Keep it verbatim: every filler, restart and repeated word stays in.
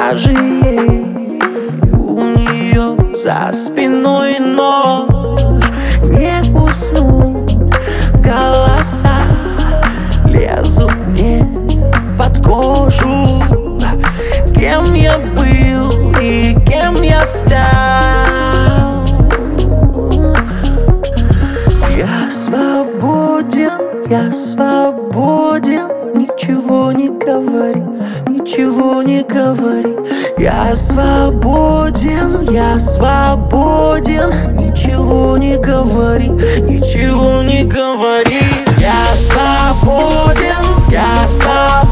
даже ей у нее за спиной нож. Не усну, голоса лезут мне под кожу. Кем я был и кем я стал? Я свободен, я свободен. Ничего не говори, ничего не говори. Я свободен, я свободен. Ничего не говори, ничего не говори. Я свободен, я свободен.